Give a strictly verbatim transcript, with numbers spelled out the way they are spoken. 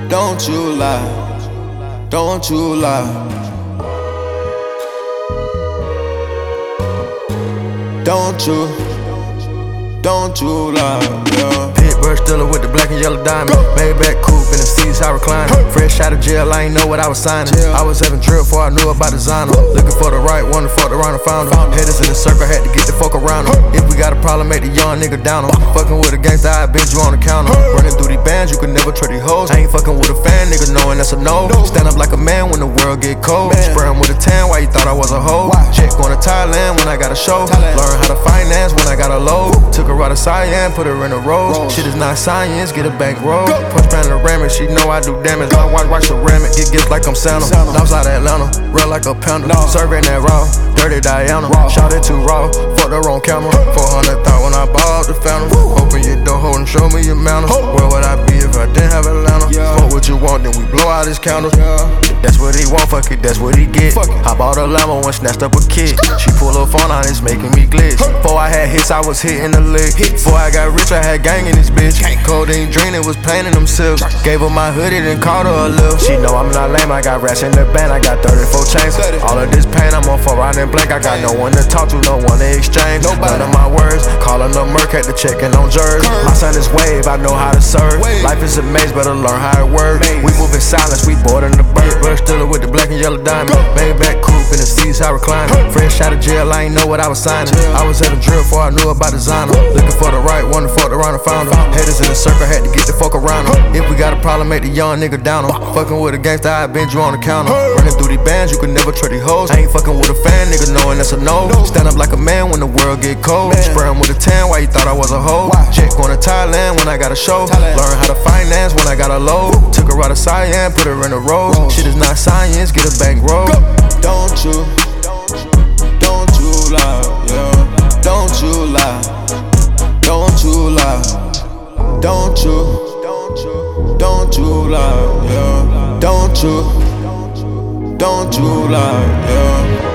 Don't you lie, don't you lie. Don't you, don't you lie, yeah. Pittsburgh Steeler with the black and yellow diamond. Maybach coupe in the seats, I recline. Fresh out of jail, I ain't know what I was signing. I was having drill before I knew about designer. Looking for the right one to fuck around and found him. Headers in the circle, had to get the fuck around him. If we got a problem, make the young nigga down him. Fucking with a gangster, I bend you on the counter. Running through these bands, you can never trust these hoes. I ain't fucking with a fan, nigga, knowing that's a no. Stand up like a man when the world get cold. Spray him with a tan, why you thought I was a hoe? Check going to Thailand when I got a show. Learn how to finance when I got a load. Took her out of Cyan, put her in a rose. Shit is not science, get a bankroll. Punch panoramic, she know I do damage. My watch watch ceramic, get gifts like I'm Santa. Dogs out of Atlanta, real like a panda. Serving that raw, dirty Diana. Shot it too raw, fucked her on camera. four hundred thought when I bought the fountain. Open your door, hold and show me your manners. Where would I be if I didn't have Atlanta? Fuck what you want, then we blow out his candles. That's what he want, fuck it, that's what he get. I bought a Lambo and snatched up a kid. She pull her phone out, it's making me glitch. Before I had hits, I was hitting the lick. Before I got rich, I had gang in this bitch. Codeine dream, it was plain in them silks. Gave her my hoodie, then called her a lil'. She know I'm not lame, I got rats in the band, I got thirty-four chains. All of this pain, I'm on for riding blank. I got no one to talk to, no one to exchange. None of my words, calling up Merc, had to checking on Jers. My son is wave, I know how to serve. Life is a maze, better learn how it works. We move in silence, we bored in the bird. Bird Steeler with the black and yellow diamond. Maybach coupe in the seats, I recline. Fresh out of jail, I ain't know what I was signing. I was having drill before I knew about designer. Looking for the right one to fuck around and found him. Headers in the circle, had to get the fuck around him. If we got a problem, make the young nigga down him. Fucking with a gangster, I bend you on the counter. Running through these bands, you can never trust these hoes. I ain't fucking with a fan, nigga, knowing that's a no. Stand up like a man when the world get cold. Spray him with a tan, why you thought I was a hoe? Check going to Thailand when I got a show. Learn how to finance when I got a load. Took her out of Cyan, put her in a rose. Shit is not science, get a bankroll. Don't you, don't you lie, yeah. Don't you lie, don't you lie. Don't you, don't you lie, yeah. Don't you, don't you lie, yeah.